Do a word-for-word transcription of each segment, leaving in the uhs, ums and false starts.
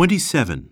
twenty-seven.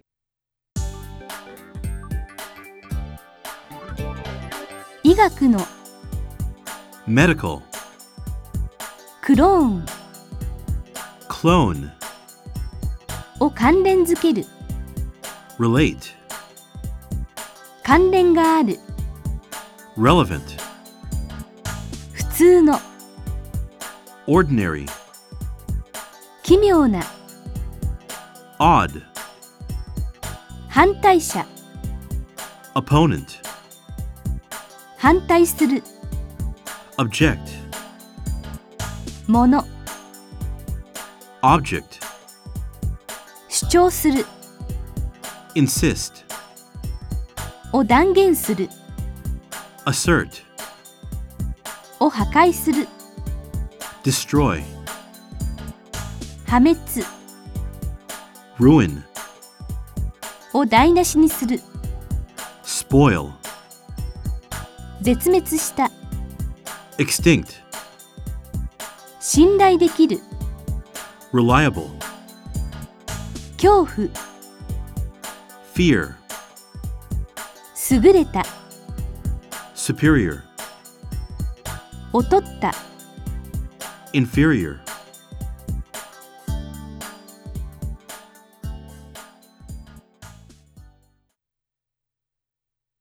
医学の Medical. クローン Clone. を関連づける Relate. 関連がある Relevant. 普通の Ordinary. 奇妙な Odd. 反対者 Opponent. 反対する Object. もの Object. 主張する Insist. を断言する Assert. を破壊する Destroy. 破滅 Ruin. を台無しにする Spoil. 絶滅した Extinct. 信頼できる Reliable. 恐怖 Fear. 優れた Superior. 劣った Inferior.